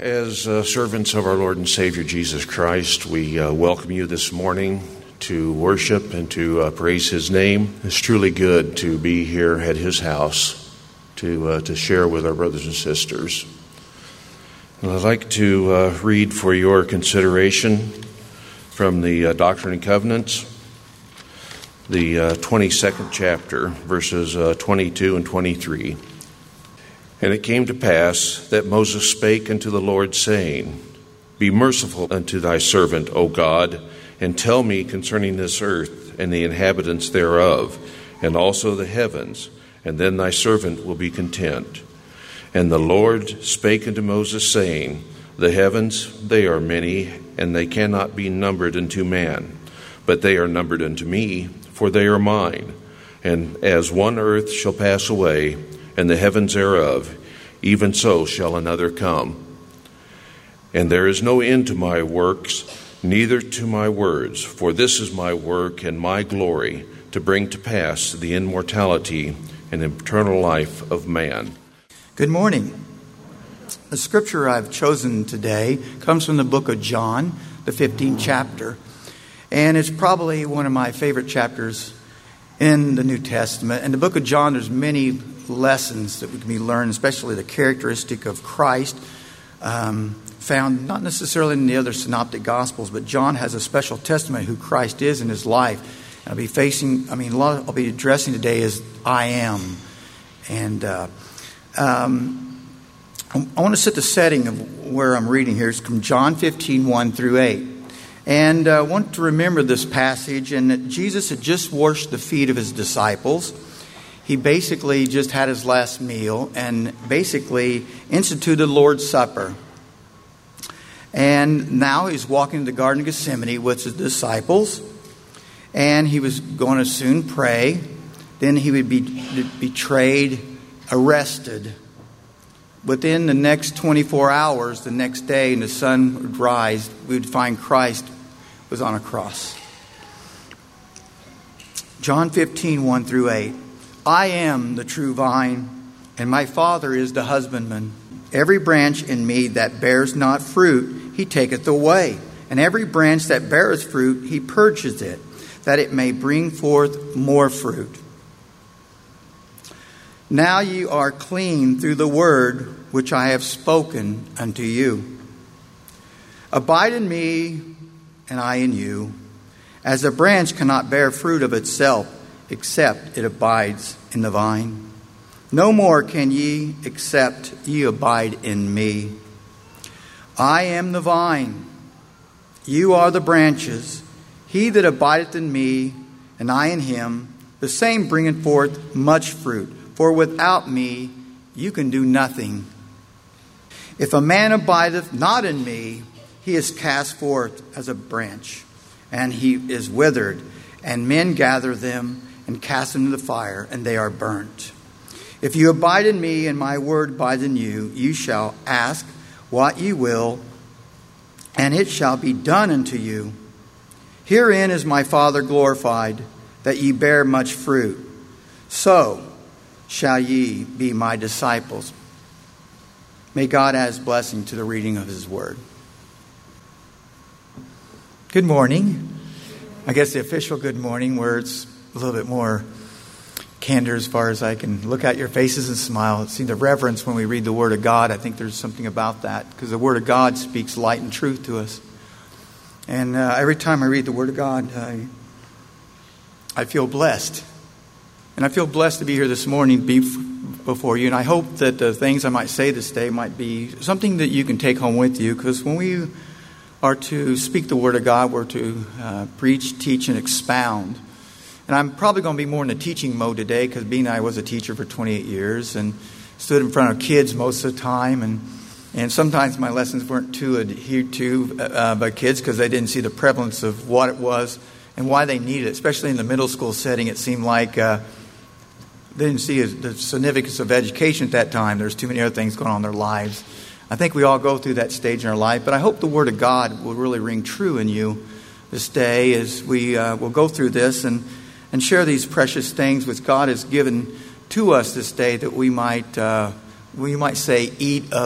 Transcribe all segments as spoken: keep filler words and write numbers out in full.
As uh, servants of our Lord and Savior Jesus Christ, we uh, welcome you this morning to worship and to uh, praise His name. It's truly good to be here at His house to uh, to share with our brothers and sisters. And I'd like to uh, read for your consideration from the uh, Doctrine and Covenants, the uh, twenty-second chapter, verses uh, twenty-two and twenty-three. And it came to pass that Moses spake unto the Lord, saying, Be merciful unto thy servant, O God, and tell me concerning this earth and the inhabitants thereof, and also the heavens, and then thy servant will be content. And the Lord spake unto Moses, saying, The heavens, they are many, and they cannot be numbered unto man, but they are numbered unto me, for they are mine. And as one earth shall pass away, and the heavens thereof, even so shall another come. And there is no end to my works, neither to my words, for this is my work and my glory, to bring to pass the immortality and eternal life of man. Good morning. The scripture I've chosen today comes from the book of John, the fifteenth chapter. And it's probably one of my favorite chapters in the New Testament. In the book of John, there's many lessons that we can be learned, especially the characteristic of Christ, um, found not necessarily in the other synoptic gospels, but John has a special testimony of who Christ is in his life. And I'll be facing, I mean, a lot of, I'll be addressing today is I am. And uh, um, I want to set the setting of where I'm reading here. It's from John fifteen, one through eight. And I uh, want to remember this passage, and that Jesus had just washed the feet of his disciples. He basically just had his last meal and basically instituted the Lord's Supper. And now he's walking to the Garden of Gethsemane with his disciples. And he was going to soon pray. Then he would be betrayed, arrested. Within the next twenty-four hours, the next day, and the sun would rise, we would find Christ was on a cross. John fifteen, one through eight. I am the true vine, and my Father is the husbandman. Every branch in me that bears not fruit, he taketh away. And every branch that beareth fruit, he purges it, that it may bring forth more fruit. Now ye are clean through the word which I have spoken unto you. Abide in me, and I in you. As a branch cannot bear fruit of itself, except it abides in the vine. No more can ye, except ye abide in me. I am the vine, you are the branches. He that abideth in me, and I in him, the same bringeth forth much fruit. For without me you can do nothing. If a man abideth not in me, he is cast forth as a branch, and he is withered, and men gather them and cast them into the fire, and they are burnt. If you abide in me, and my word abide in you, you shall ask what ye will, and it shall be done unto you. Herein is my Father glorified, that ye bear much fruit. So shall ye be my disciples. May God add his blessing to the reading of his word. Good morning. I guess the official good morning, where it's a little bit more candor as far as I can look at your faces and smile. See the reverence when we read the Word of God. I think there's something about that, because the Word of God speaks light and truth to us. And uh, every time I read the Word of God, I, I feel blessed. And I feel blessed to be here this morning, be f- before you. And I hope that the things I might say this day might be something that you can take home with you. Because when we are to speak the Word of God, we're to uh, preach, teach, and expound. And I'm probably going to be more in the teaching mode today, because being I was a teacher for twenty-eight years and stood in front of kids most of the time. And, and sometimes my lessons weren't too adhered to uh, by kids, because they didn't see the prevalence of what it was and why they needed it. Especially in the middle school setting, it seemed like uh, they didn't see the significance of education at that time. There's too many other things going on in their lives. I think we all go through that stage in our life, but I hope the Word of God will really ring true in you this day as we uh, will go through this and, and share these precious things which God has given to us this day, that we might, uh, we might say, eat of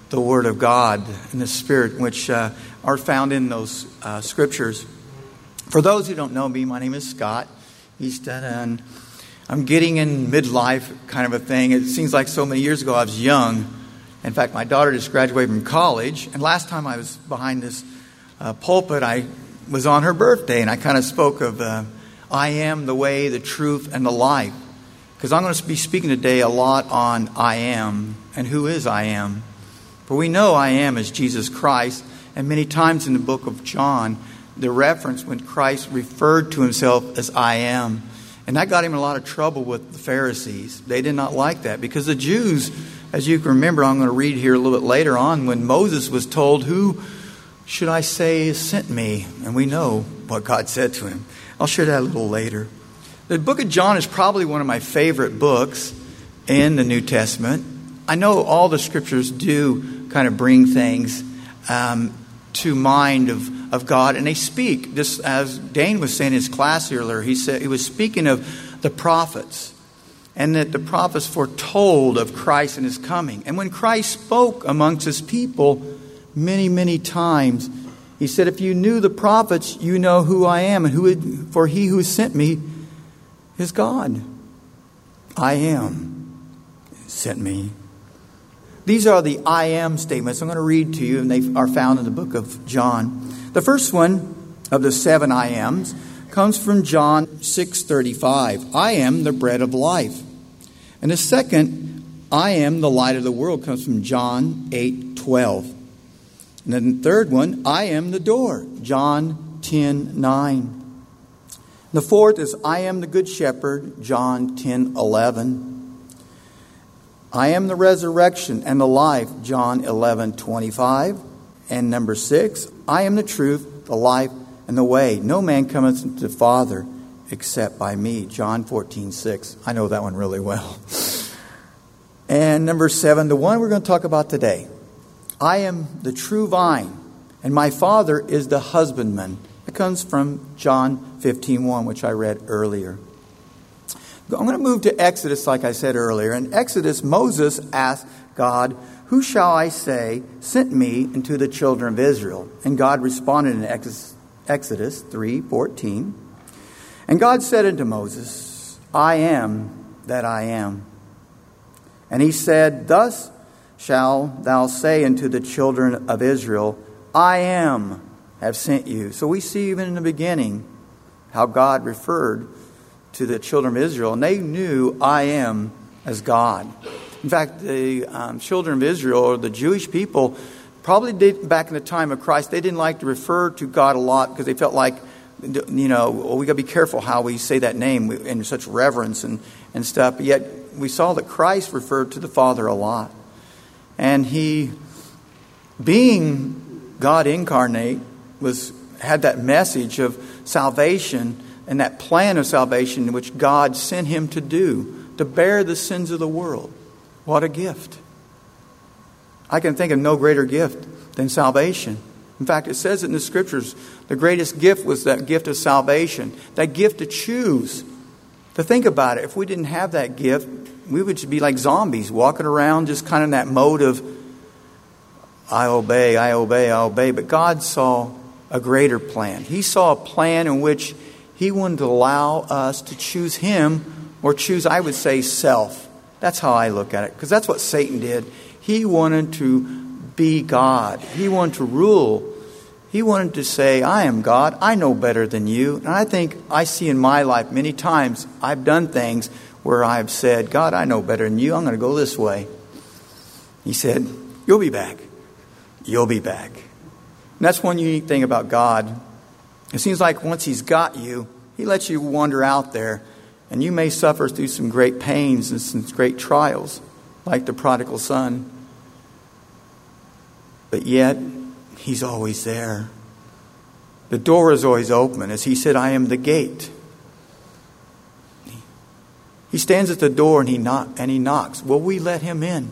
the Word of God and the Spirit, which uh, are found in those uh, scriptures. For those who don't know me, my name is Scott Easton, and I'm getting in midlife kind of a thing. It seems like so many years ago I was young. In fact, my daughter just graduated from college, and last time I was behind this uh, pulpit, I was on her birthday, and I kind of spoke of uh, I am the way, the truth, and the life. Because I'm going to be speaking today a lot on I am, and who is I am. For we know I am as Jesus Christ, and many times in the book of John, the reference when Christ referred to himself as I am. And that got him in a lot of trouble with the Pharisees. They did not like that because the Jews, as you can remember, I'm going to read here a little bit later on, when Moses was told, who should I say sent me? And we know what God said to him. I'll share that a little later. The book of John is probably one of my favorite books in the New Testament. I know all the scriptures do kind of bring things um, to mind of of God, and they speak, just as Dane was saying in his class earlier, he said he was speaking of the prophets, and that the prophets foretold of Christ and his coming. And when Christ spoke amongst his people many, many times, he said, if you knew the prophets, you know who I am, and who would, for he who sent me is God. I am sent me. These are the I am statements I'm going to read to you, and they are found in the book of John. The first one of the seven I ams comes from John six thirty-five. I am the bread of life. And the second, I am the light of the world, comes from John eight twelve. And then the third one, I am the door, John ten nine. The fourth is I am the good shepherd, John ten eleven. I am the resurrection and the life, John eleven twenty-five. And number six, I am the truth, the life, and the way. No man cometh to the Father except by me, John fourteen six. I know that one really well. And number seven, the one we're going to talk about today. I am the true vine, and my Father is the husbandman. It comes from John fifteen one, which I read earlier. I'm going to move to Exodus, like I said earlier. In Exodus, Moses asked God, who shall I say sent me into the children of Israel? And God responded in Exodus three fourteen. And God said unto Moses, I am that I am. And he said, thus shalt thou say unto the children of Israel, I am have sent you. So we see even in the beginning how God referred to the children of Israel, and they knew I am as God. In fact, the um, children of Israel, or the Jewish people, probably did back in the time of Christ, they didn't like to refer to God a lot because they felt like, you know, well, we got to be careful how we say that name in such reverence and, and stuff. But yet we saw that Christ referred to the Father a lot. And he, being God incarnate, was had that message of salvation and that plan of salvation which God sent him to do, to bear the sins of the world. What a gift. I can think of no greater gift than salvation. In fact, it says it in the scriptures, the greatest gift was that gift of salvation, that gift to choose. To think about it, if we didn't have that gift, we would just be like zombies, walking around just kind of in that mode of, I obey, I obey, I obey. But God saw a greater plan. He saw a plan in which He wanted to allow us to choose Him, or choose, I would say, self. That's how I look at it, because that's what Satan did. He wanted to be God. He wanted to rule. He wanted to say, I am God. I know better than you. And I think I see in my life many times I've done things where I've said, God, I know better than you. I'm going to go this way. He said, you'll be back. You'll be back. And that's one unique thing about God. It seems like once He's got you, He lets you wander out there. And you may suffer through some great pains and some great trials, like the prodigal son. But yet, He's always there. The door is always open. As He said, I am the gate. He stands at the door and he knock, and he knocks. Will we let Him in?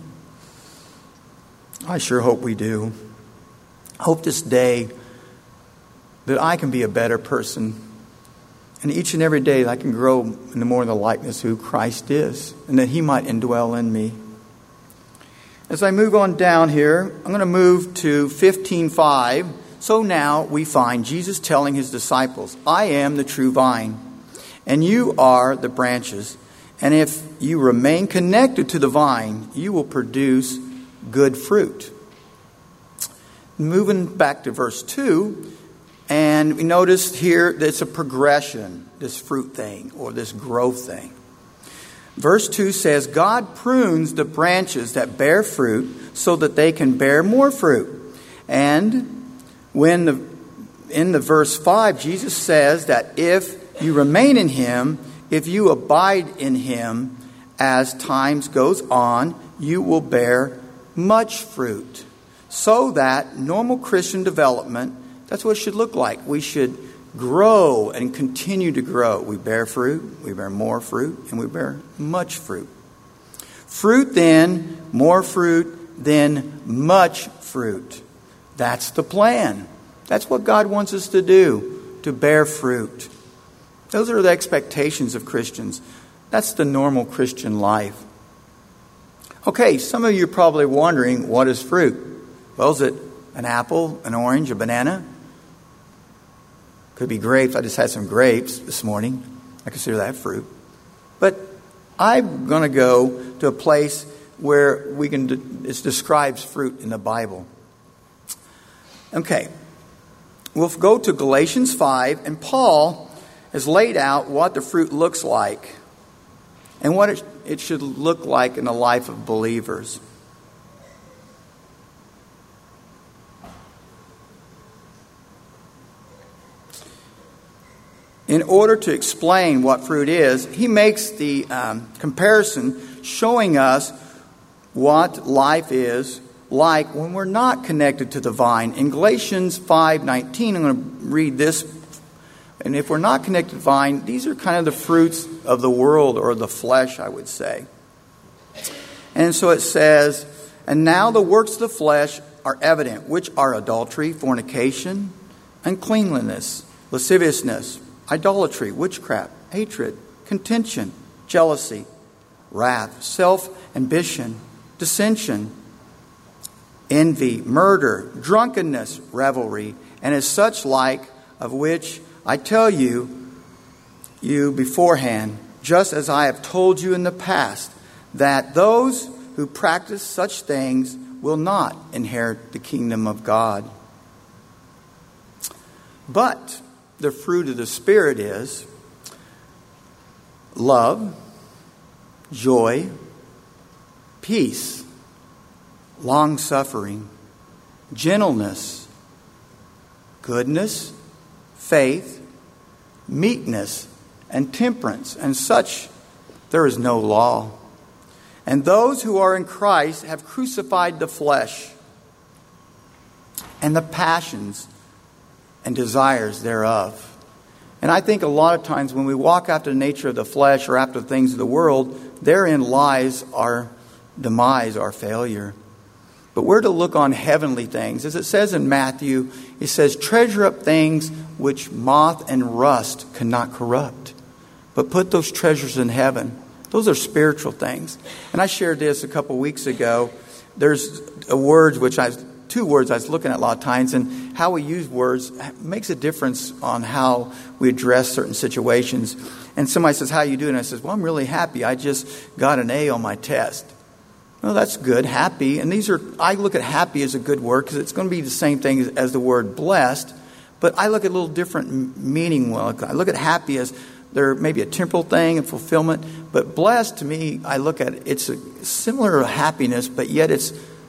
I sure hope we do. I hope this day that I can be a better person. And each and every day that I can grow in the more in the likeness of who Christ is. And that He might indwell in me. as I move on down here, I'm going to move to fifteen five. So now we find Jesus telling his disciples, I am the true vine, and you are the branches. And if you remain connected to the vine, you will produce good fruit. Moving back to verse two, and we notice here that it's a progression, this fruit thing or this growth thing. Verse two says, God prunes the branches that bear fruit so that they can bear more fruit. And when the, in the verse five, Jesus says that if you remain in him, if you abide in him, as times goes on, you will bear much fruit. So that normal Christian development, that's what it should look like. We should grow and continue to grow. We bear fruit, we bear more fruit, and we bear much fruit. Fruit then, more fruit, then much fruit. That's the plan. That's what God wants us to do, to bear fruit. Those are the expectations of Christians. That's the normal Christian life. Okay, some of you are probably wondering, what is fruit? Well, is it an apple, an orange, a banana? Could be grapes. I just had some grapes this morning. I consider that fruit. But I'm going to go to a place where we can. It describes fruit in the Bible. Okay. We'll go to Galatians five, and Paul has laid out what the fruit looks like and what it, it should look like in the life of believers. In order to explain what fruit is, he makes the um, comparison showing us what life is like when we're not connected to the vine. In Galatians five nineteen, I'm going to read this. And if we're not connected to the vine, these are kind of the fruits of the world or the flesh, I would say. And so it says, and now the works of the flesh are evident, which are adultery, fornication, uncleanliness, lasciviousness, idolatry, witchcraft, hatred, contention, jealousy, wrath, self-ambition, dissension, envy, murder, drunkenness, revelry, and as such like, of which I tell you, you beforehand, just as I have told you in the past, that those who practice such things will not inherit the kingdom of God. But the fruit of the Spirit is love, joy, peace, long-suffering, gentleness, goodness, faith, meekness, and temperance. And such there is no law. And those who are in Christ have crucified the flesh and the passions and desires thereof. And I think a lot of times when we walk after the nature of the flesh or after the things of the world, therein lies our demise, our failure. But we're to look on heavenly things. As it says in Matthew, it says, treasure up things which moth and rust cannot corrupt, but put those treasures in heaven. Those are spiritual things. And I shared this a couple weeks ago. There's a word which I two words I was looking at a lot of times, and how we use words makes a difference on how we address certain situations. And somebody says, how you doing? And I says, well, I'm really happy. I just got an A on my test. Well, that's good, happy. And these are, I look at happy as a good word because it's going to be the same thing as, as the word blessed. But I look at a little different meaning. Well, I look at happy as there may be a temporal thing and fulfillment. But blessed, to me, I look at it, it's a similar to happiness, but yet it's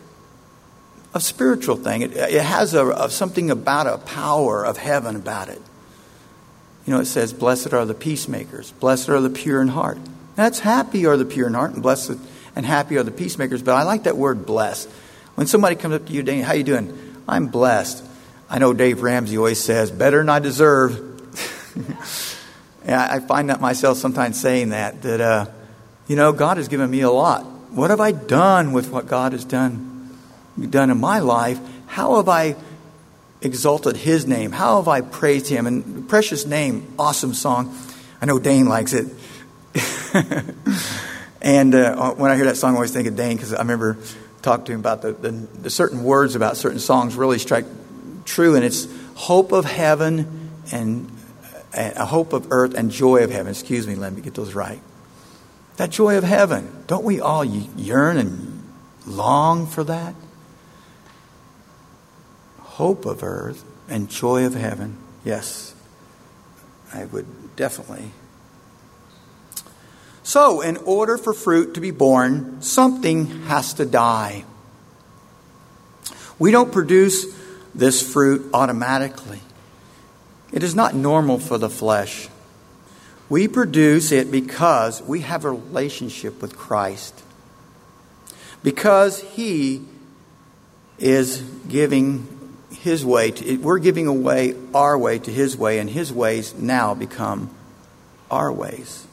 a spiritual thing. It, it has a, a something about a power of heaven about it. You know, it says, blessed are the peacemakers. Blessed are the pure in heart. That's happy are the pure in heart, and blessed and happy are the peacemakers. But I like that word blessed. When somebody comes up to you, Dane, how you doing? I'm blessed. I know Dave Ramsey always says, better than I deserve. And I find that myself sometimes saying that, that, uh, you know, God has given me a lot. What have I done with what God has done, done in my life? How have I exalted His name? How have I praised Him? And precious name, awesome song. I know Dane likes it. And uh, when I hear that song, I always think of Dane, because I remember talked to him about the, the, the certain words about certain songs really strike true, and it's hope of heaven and a hope of earth and joy of heaven. Excuse me, let me get those right. That joy of heaven. Don't we all yearn and long for that? Hope of earth and joy of heaven. Yes, I would definitely. So, in order for fruit to be born, something has to die. We don't produce this fruit automatically. It is not normal for the flesh. We produce it because we have a relationship with Christ. Because He is giving His way. To, we're giving away our way to His way, and His ways now become our ways.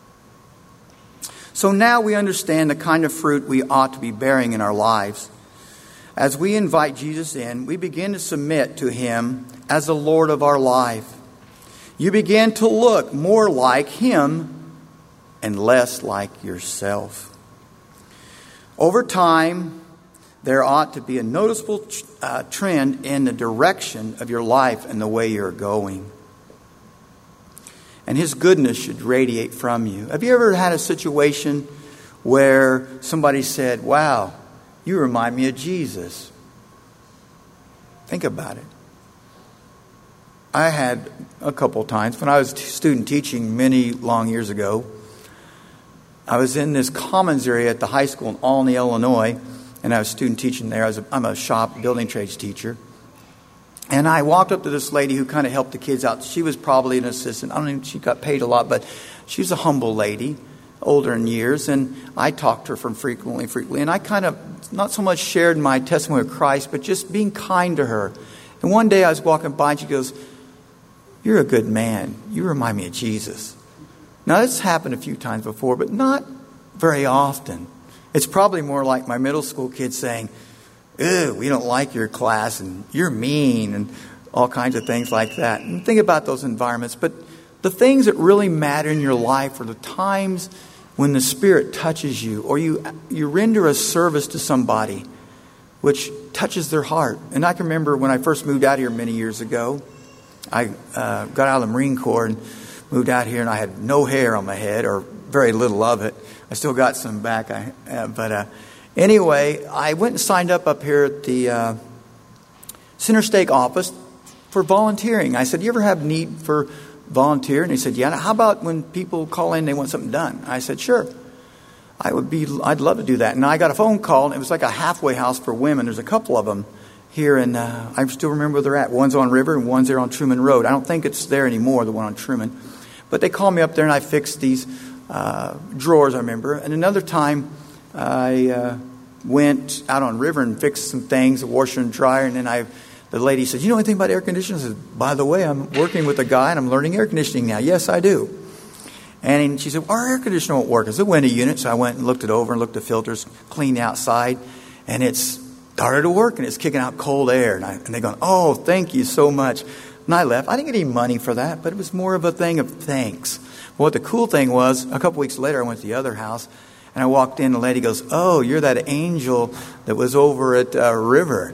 So now we understand the kind of fruit we ought to be bearing in our lives. As we invite Jesus in, we begin to submit to Him as the Lord of our life. You begin to look more like Him and less like yourself. Over time, there ought to be a noticeable uh, trend in the direction of your life and the way you're going. And His goodness should radiate from you. Have you ever had a situation where somebody said, wow, you remind me of Jesus? Think about it. I had a couple times when I was student teaching many long years ago. I was in this commons area at the high school in Olney, Illinois, and I was student teaching there. I was a, I'm a shop building trades teacher. And I walked up to this lady who kind of helped the kids out. She was probably an assistant. I don't know if she got paid a lot, but she was a humble lady, older in years. And I talked to her from frequently, frequently. And I kind of not so much shared my testimony of Christ, but just being kind to her. And one day I was walking by and she goes, you're a good man. You remind me of Jesus. Now, this happened a few times before, but not very often. It's probably more like my middle school kids saying, ew, we don't like your class and you're mean and all kinds of things like that. And think about those environments. But the things that really matter in your life are the times when the Spirit touches you or you, you render a service to somebody which touches their heart. And I can remember when I first moved out here many years ago, I uh, got out of the Marine Corps and moved out here, and I had no hair on my head, or very little of it. I still got some back. I, uh, but uh, anyway, I went and signed up up here at the uh, Center Stake office for volunteering. I said, you ever have need for volunteer? And he said, yeah. How about when people call in, they want something done? I said, sure. I would be, I'd love to do that. And I got a phone call, and it was like a halfway house for women. There's a couple of them here, and uh, I still remember where they're at. One's on River and one's there on Truman Road. I don't think it's there anymore, the one on Truman. But they called me up there and I fixed these uh, drawers, I remember. And another time I uh, went out on River and fixed some things, a washer and dryer. And then I, the lady said, you know anything about air conditioning? I said, by the way, I'm working with a guy and I'm learning air conditioning now. Yes, I do. And she said, well, our air conditioner won't work. It's a window unit. So I went and looked it over and looked at the filters, cleaned outside. And it's started to work, and it's kicking out cold air. And, I, and they're going, oh, thank you so much. And I left. I didn't get any money for that, but it was more of a thing of thanks. Well, what the cool thing was, a couple weeks later, I went to the other house, and I walked in, and the lady goes, oh, you're that angel that was over at uh, River.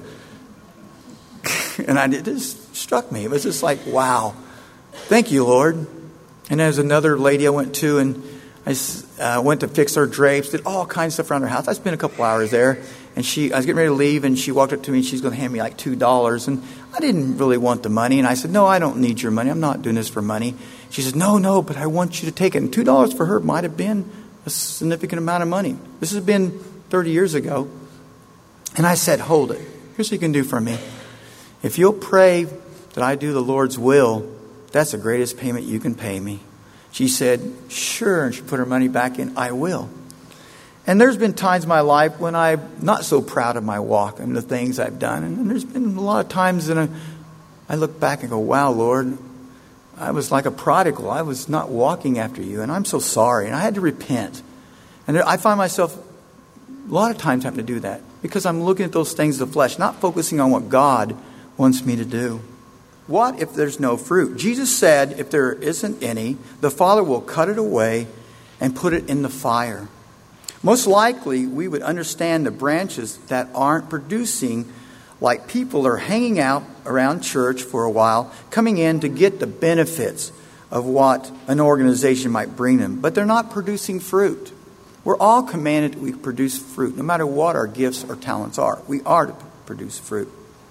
And I, it just struck me. It was just like, wow. Thank you, Lord. And there's another lady I went to, and I uh, went to fix her drapes, did all kinds of stuff around her house. I spent a couple hours there. And she, I was getting ready to leave, and she walked up to me, and she's going to hand me like two dollars. And I didn't really want the money. And I said, no, I don't need your money. I'm not doing this for money. She said, no, no, but I want you to take it. And two dollars for her might have been a significant amount of money. This has been thirty years ago. And I said, hold it. Here's what you can do for me. If you'll pray that I do the Lord's will, that's the greatest payment you can pay me. She said, sure. And she put her money back in. I will. And there's been times in my life when I'm not so proud of my walk and the things I've done. And there's been a lot of times that I look back and go, wow, Lord, I was like a prodigal. I was not walking after you, and I'm so sorry. And I had to repent. And I find myself a lot of times having to do that because I'm looking at those things of the flesh, not focusing on what God wants me to do. What if there's no fruit? Jesus said if there isn't any, the Father will cut it away and put it in the fire. Most likely, we would understand the branches that aren't producing, like people are hanging out around church for a while, coming in to get the benefits of what an organization might bring them. But they're not producing fruit. We're all commanded to produce fruit, no matter what our gifts or talents are. We are to produce fruit.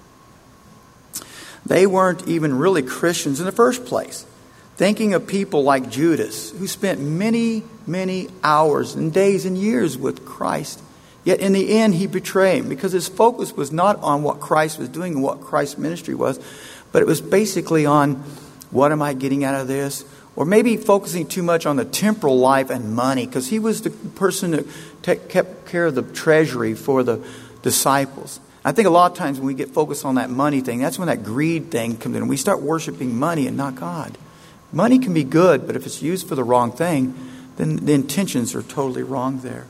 They weren't even really Christians in the first place. Thinking of people like Judas, who spent many, many hours and days and years with Christ. Yet in the end, he betrayed him because his focus was not on what Christ was doing and what Christ's ministry was, but it was basically on, what am I getting out of this? Or maybe focusing too much on the temporal life and money, because he was the person that te- kept care of the treasury for the disciples. I think a lot of times when we get focused on that money thing, that's when that greed thing comes in. We start worshiping money and not God. Money can be good, but if it's used for the wrong thing, then the intentions are totally wrong there.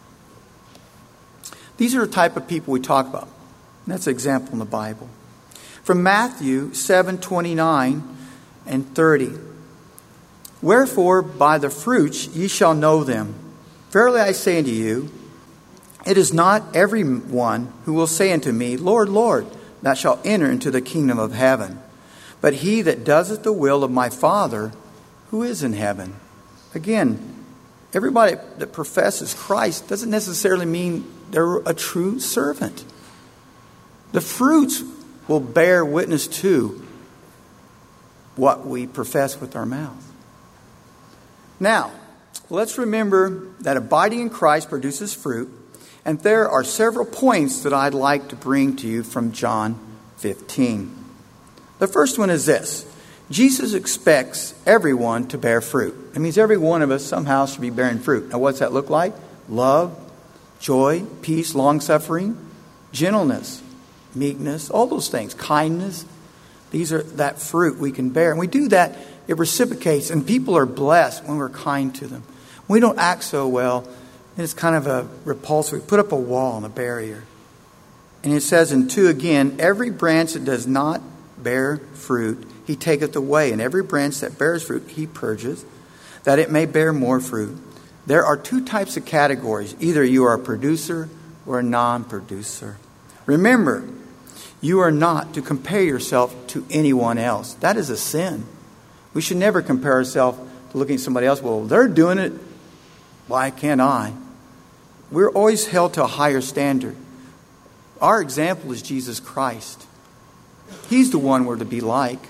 These are the type of people we talk about. And that's an example in the Bible. From Matthew seven twenty-nine and thirty. Wherefore by the fruits ye shall know them. Verily I say unto you, it is not every one who will say unto me, Lord, Lord, that shall enter into the kingdom of heaven, but he that doeth the will of my Father who is in heaven. Again, everybody that professes Christ doesn't necessarily mean they're a true servant. The fruits will bear witness to what we profess with our mouth. Now, let's remember that abiding in Christ produces fruit, and there are several points that I'd like to bring to you from John fifteen. The first one is this. Jesus expects everyone to bear fruit. It means every one of us somehow should be bearing fruit. Now, what's that look like? Love, joy, peace, long-suffering, gentleness, meekness, all those things, kindness. These are that fruit we can bear. And we do that, it reciprocates, and people are blessed when we're kind to them. When we don't act so well, it's kind of a repulsive. We put up a wall and a barrier. And it says in two again, every branch that does not bear fruit, he taketh away. And every branch that bears fruit, he purges, that it may bear more fruit. There are two types of categories. Either you are a producer or a non-producer. Remember, you are not to compare yourself to anyone else. That is a sin. We should never compare ourselves to looking at somebody else. Well, they're doing it. Why can't I? We're always held to a higher standard. Our example is Jesus Christ. He's the one we're to be like.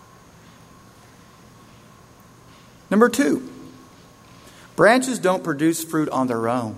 Number two, branches don't produce fruit on their own.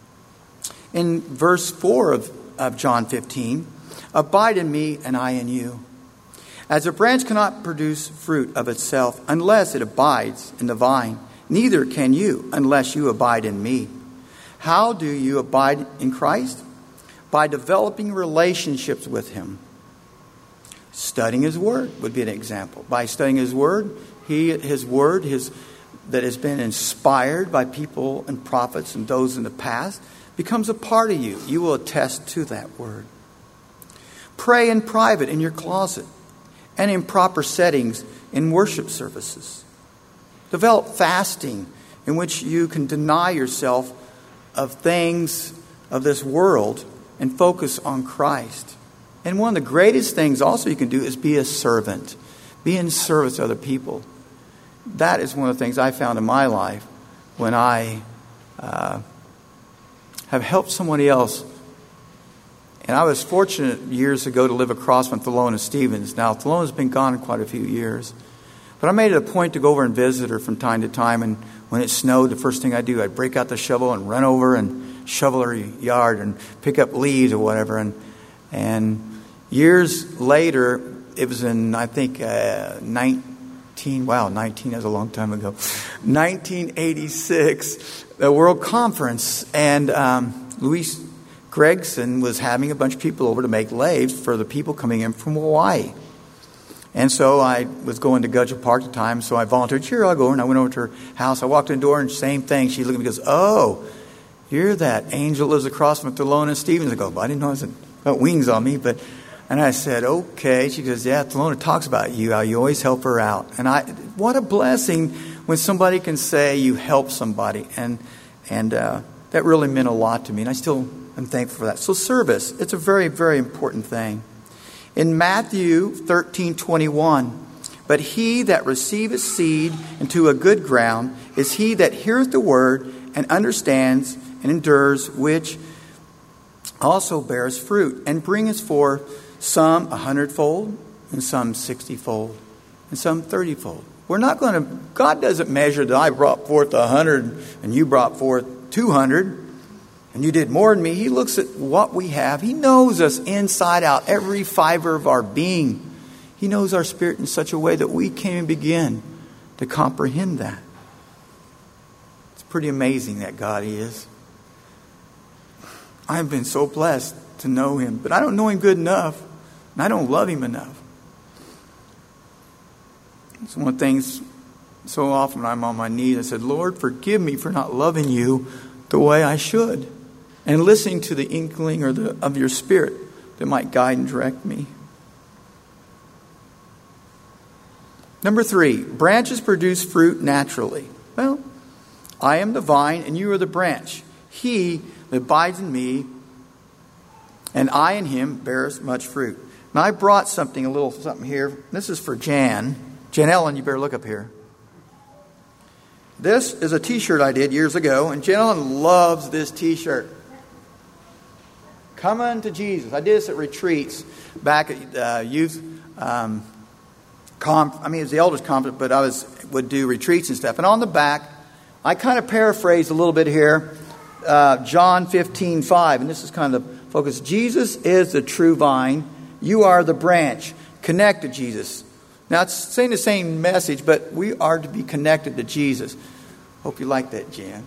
In verse four of, of John fifteen, abide in me and I in you. As a branch cannot produce fruit of itself unless it abides in the vine, neither can you unless you abide in me. How do you abide in Christ? By developing relationships with Him. Studying His Word would be an example. By studying His Word, He, His Word his, that has been inspired by people and prophets and those in the past becomes a part of you. You will attest to that Word. Pray in private in your closet and in proper settings in worship services. Develop fasting in which you can deny yourself of things of this world and focus on Christ. And one of the greatest things also you can do is be a servant. Be in service to other people. That is one of the things I found in my life when I uh, have helped somebody else. And I was fortunate years ago to live across from Thelona Stevens. Now, Thelona's been gone quite a few years. But I made it a point to go over and visit her from time to time. And when it snowed, the first thing I do, I'd break out the shovel and run over and shovel her yard and pick up leaves or whatever. And and years later, it was in, I think, uh, nineteen, wow, nineteen, that was a long time ago, nineteen eighty-six, the World Conference. And um, Louise Gregson was having a bunch of people over to make laves for the people coming in from Hawaii. And so I was going to Gudgel Park at the time, so I volunteered, sure, I'll go over. And I went over to her house. I walked in the door, and same thing. She looked at me and goes, oh, you're that angel that lives across from Thelona Stevens. I go, well, I didn't know it got wings on me. But, and I said, okay. She goes, yeah, Thelona talks about you, how you always help her out. And I, what a blessing when somebody can say you help somebody. And, and uh, that really meant a lot to me, and I still am thankful for that. So service, it's a very, very important thing. In Matthew thirteen twenty-one, but he that receiveth seed into a good ground is he that heareth the word and understands and endures, which also bears fruit, and bringeth forth some a hundredfold, and some sixtyfold, and some thirtyfold. We're not going to, God doesn't measure that I brought forth a hundred and you brought forth two hundred and you did more than me. He looks at what we have. He knows us inside out, every fiber of our being. He knows our spirit in such a way that we can't even begin to comprehend that. It's pretty amazing that God is. I've been so blessed to know him, but I don't know him good enough, and I don't love him enough. It's one of the things, so often I'm on my knees, I said, Lord, forgive me for not loving you the way I should, and listening to the inkling or the of your spirit that might guide and direct me. Number three, branches produce fruit naturally. Well, I am the vine and you are the branch. He that abides in me and I in him bears much fruit. Now I brought something, a little something here. This is for Jan. Jan Ellen, you better look up here. This is a t-shirt I did years ago, and Jan Ellen loves this t-shirt. Come unto Jesus. I did this at retreats back at uh, youth um, conf. I mean, it was the elders conference, but I was would do retreats and stuff. And on the back, I kind of paraphrased a little bit here, uh, John fifteen five, and this is kind of the focus. Jesus is the true vine. You are the branch. Connect to Jesus. Now, it's saying the same message, but we are to be connected to Jesus. Hope you like that, Jan.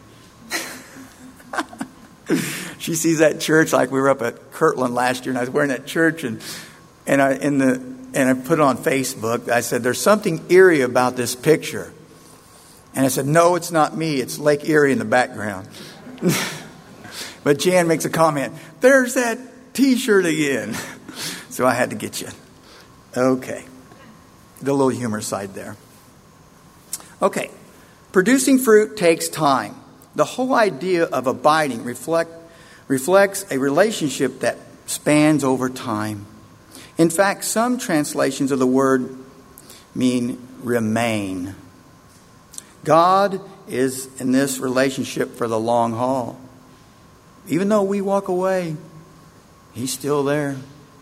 She sees that church like we were up at Kirtland last year, and I was wearing that church, and and I in the and I put it on Facebook. I said, "There's something eerie about this picture," and I said, "No, it's not me. It's Lake Erie in the background." But Jan makes a comment. There's that T-shirt again. So I had to get you. Okay. The little humor side there. Okay. Producing fruit takes time. The whole idea of abiding reflect, reflects a relationship that spans over time. In fact, some translations of the word mean remain. God is in this relationship for the long haul. Even though we walk away, He's still there.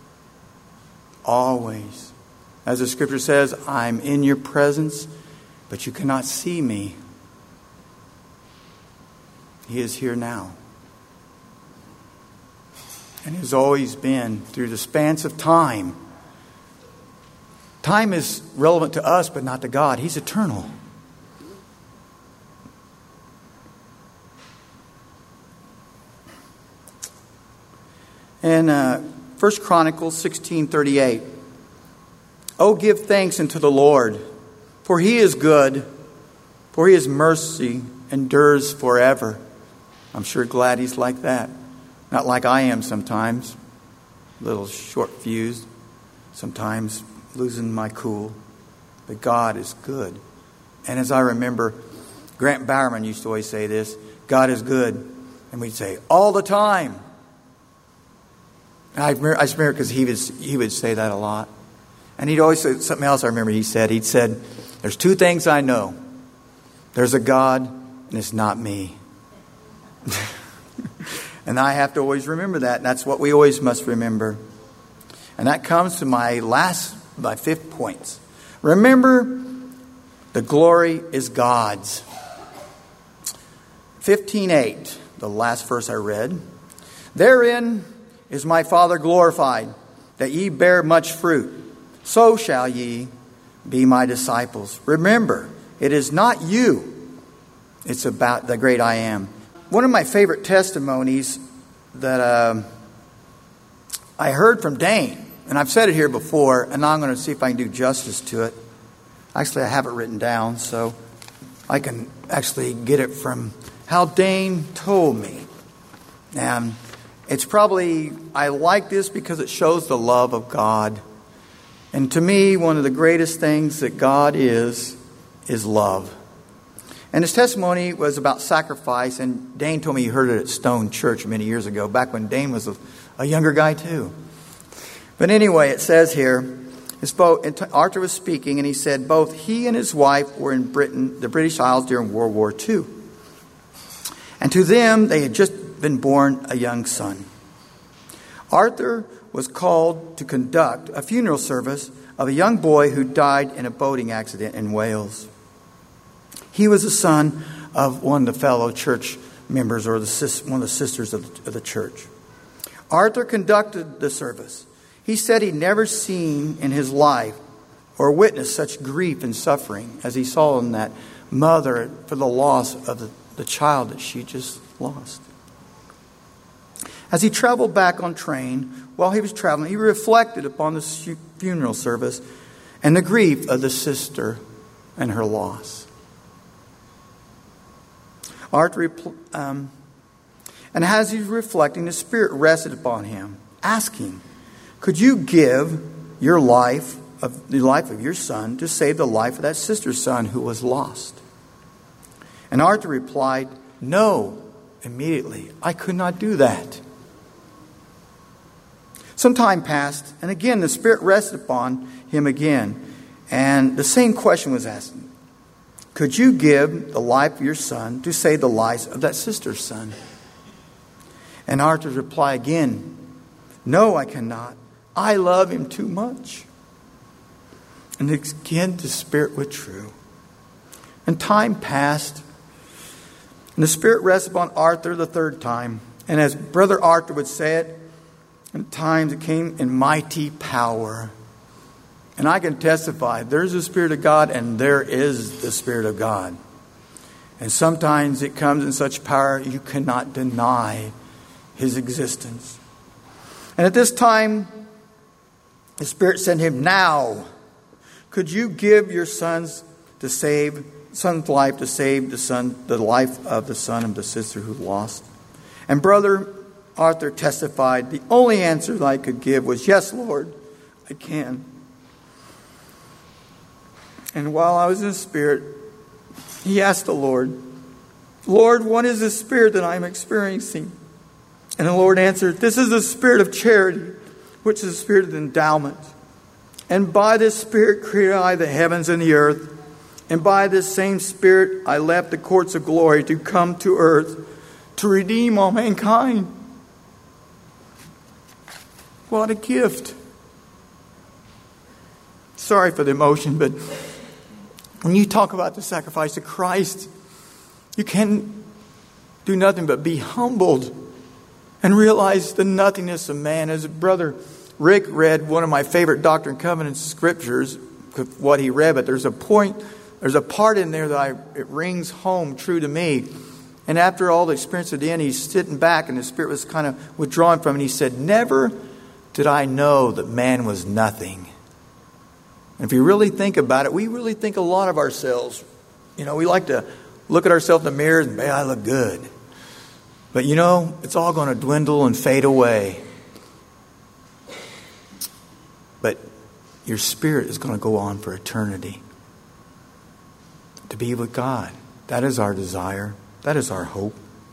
Always. As the scripture says, I'm in your presence, but you cannot see me. He is here now. And has always been through the spans of time. Time is relevant to us, but not to God. He's eternal. And uh, First Chronicles sixteen thirty-eight. Oh, give thanks unto the Lord, for He is good, for His mercy endures forever. I'm sure glad He's like that. Not like I am sometimes. A little short-fused. Sometimes losing my cool. But God is good. And as I remember, Grant Bowerman used to always say this, God is good. And we'd say, all the time. I remember, I remember because he would, he would say that a lot. And he'd always say something else I remember he said. He'd said, there's two things I know. There's a God, and it's not me. And I have to always remember that. And that's what we always must remember. And that comes to my last, my fifth points. Remember, the glory is God's. fifteen eight, the last verse I read. Therein is my Father glorified, that ye bear much fruit. So shall ye be my disciples. Remember, it is not you. It's about the great I am. One of my favorite testimonies that uh, I heard from Dane, and I've said it here before, and now I'm going to see if I can do justice to it. Actually, I have it written down, so I can actually get it from how Dane told me. And it's probably, I like this because it shows the love of God. And to me, one of the greatest things that God is, is love. And his testimony was about sacrifice. And Dane told me he heard it at Stone Church many years ago, back when Dane was a, a younger guy too. But anyway, it says here, Arthur was speaking, and he said both he and his wife were in Britain, the British Isles, during World War Two. And to them, they had just been born a young son. Arthur was called to conduct a funeral service of a young boy who died in a boating accident in Wales. He was the son of one of the fellow church members, or the, one of the sisters of the, of the church. Arthur conducted the service. He said he'd never seen in his life or witnessed such grief and suffering as he saw in that mother for the loss of the, the child that she just lost. As he traveled back on train, while he was traveling, he reflected upon the funeral service and the grief of the sister and her loss. Arthur, um, and as he was reflecting, the Spirit rested upon him, asking, could you give your life, of the life of your son, to save the life of that sister's son who was lost? And Arthur replied, no, immediately. I could not do that. Some time passed, and again the Spirit rested upon him again. And the same question was asked. Could you give the life of your son to save the lives of that sister's son? And Arthur's reply again, no, I cannot. I love him too much. And again the Spirit withdrew. And time passed. And the Spirit rested upon Arthur the third time. And as Brother Arthur would say it, at times it came in mighty power. And I can testify, there's the Spirit of God and there is the Spirit of God. And sometimes it comes in such power you cannot deny His existence. And at this time, the Spirit said to him, now, could you give your sons to save, son's life to save the son, the life of the son of the sister who lost? And Brother Arthur testified, the only answer that I could give was, yes, Lord, I can. And while I was in the Spirit, he asked the Lord, Lord, what is the spirit that I'm experiencing? And the Lord answered, this is the spirit of charity, which is the spirit of endowment. And by this Spirit created I the heavens and the earth. And by this same Spirit I left the courts of glory to come to earth to redeem all mankind. What a gift. Sorry for the emotion, but when you talk about the sacrifice of Christ, you can do nothing but be humbled and realize the nothingness of man. As Brother Rick read one of my favorite Doctrine and Covenants scriptures, what he read, but there's a point, there's a part in there that I, it rings home true to me. And after all the experience at the end, he's sitting back and the Spirit was kind of withdrawn from him. And he said, never did I know that man was nothing. And if you really think about it, we really think a lot of ourselves. You know, we like to look at ourselves in the mirror and say, I look good. But you know, it's all going to dwindle and fade away. But your spirit is going to go on for eternity. To be with God. That is our desire. That is our hope.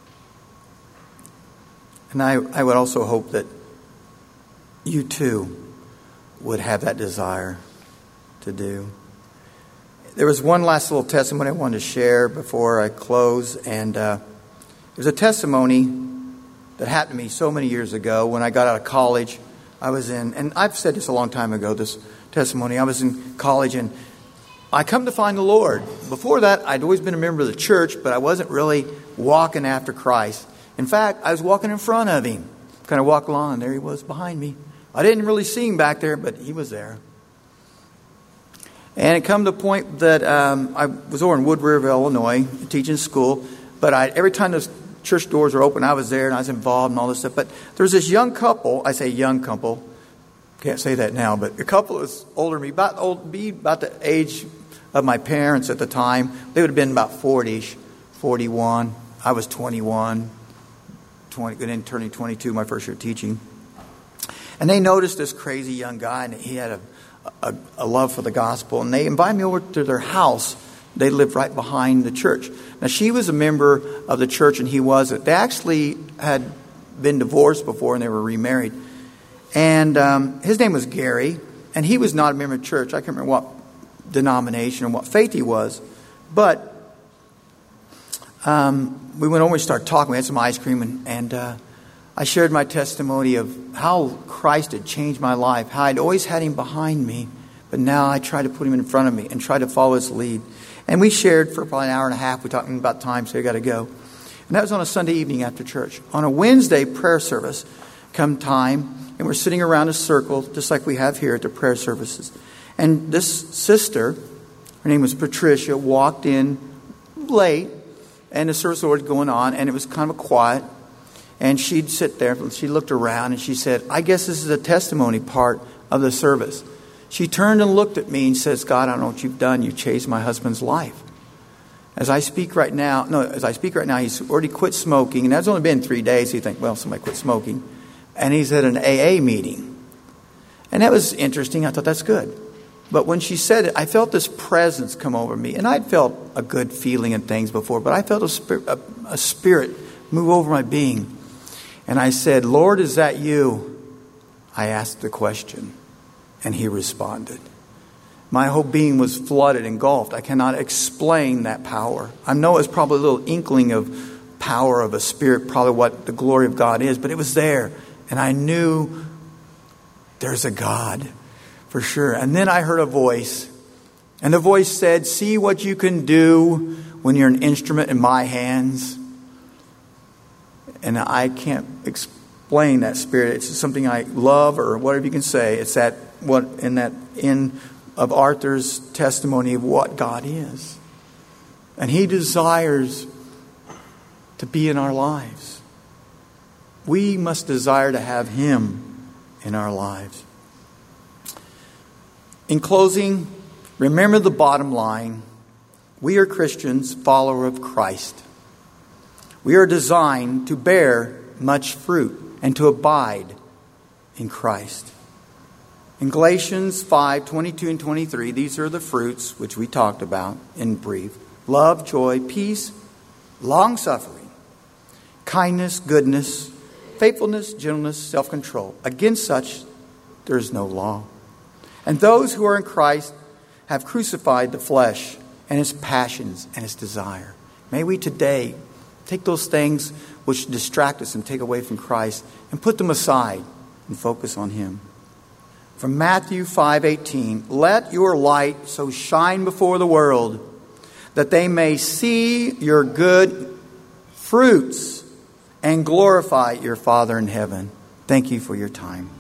And I, I would also hope that you too would have that desire to do. There was one last little testimony I wanted to share before I close. And uh, it was a testimony that happened to me so many years ago when I got out of college. I was in, and I've said this a long time ago, this testimony. I was in college and I come to find the Lord. Before that, I'd always been a member of the church, but I wasn't really walking after Christ. In fact, I was walking in front of Him. Kind of walked along, and there He was behind me. I didn't really see Him back there, but He was there. And it come to the point that um, I was over in Wood River, Illinois, teaching school. But I, every time those church doors were open, I was there and I was involved in all this stuff. But there was this young couple. I say young couple. Can't say that now. But a couple that was older than me, about old, be about the age of my parents at the time. They would have been about forty-ish, forty-one. I was twenty-one, twenty, then turning twenty-two my first year teaching. And they noticed this crazy young guy, and he had a, a, a love for the gospel. And they invited me over to their house They lived right behind the church. Now, she was a member of the church and he wasn't. They actually had been divorced before and they were remarried. And um, his name was Gary, and he was not a member of the church. I can't remember what denomination or what faith he was. But um, we went over and started talking. We had some ice cream, and, and uh, I shared my testimony of how Christ had changed my life, how I'd always had him behind me, but now I try to put him in front of me and try to follow his lead. And we shared for probably an hour and a half. We talked about time, so I got to go. And that was on a Sunday evening after church. On a Wednesday prayer service, come time, and we're sitting around a circle, just like we have here at the prayer services. And this sister, her name was Patricia, walked in late, and the service was going on, and it was kind of quiet. And she'd sit there, she looked around, and she said, I guess this is a testimony part of the service. She turned and looked at me and says, God, I don't know what you've done. You've changed my husband's life. As I speak right now, no, as I speak right now, he's already quit smoking. And that's only been three days. So you think, well, somebody quit smoking. And he's at an A A meeting. And that was interesting. I thought, that's good. But when she said it, I felt this presence come over me. And I'd felt a good feeling and things before, but I felt a spirit, a, a spirit move over my being. And I said, Lord, is that you? I asked the question. And he responded. My whole being was flooded, engulfed. I cannot explain that power. I know it's probably a little inkling of power of a spirit, probably what the glory of God is, but it was there. And I knew there's a God for sure. And then I heard a voice. And the voice said, see what you can do when you're an instrument in my hands. And I can't explain that spirit. It's something I love, or whatever you can say. It's that what in that in of Arthur's testimony of what God is. And he desires to be in our lives. We must desire to have him in our lives. In closing, remember the bottom line. We are Christians, followers of Christ. We are designed to bear much fruit and to abide in Christ. In Galatians five, twenty-two and twenty-three, these are the fruits which we talked about in brief. Love, joy, peace, long-suffering, kindness, goodness, faithfulness, gentleness, self-control. Against such there is no law. And those who are in Christ have crucified the flesh and its passions and its desire. May we today take those things which distract us and take away from Christ and put them aside and focus on him. From Matthew five eighteen, let your light so shine before the world that they may see your good fruits and glorify your Father in heaven. Thank you for your time.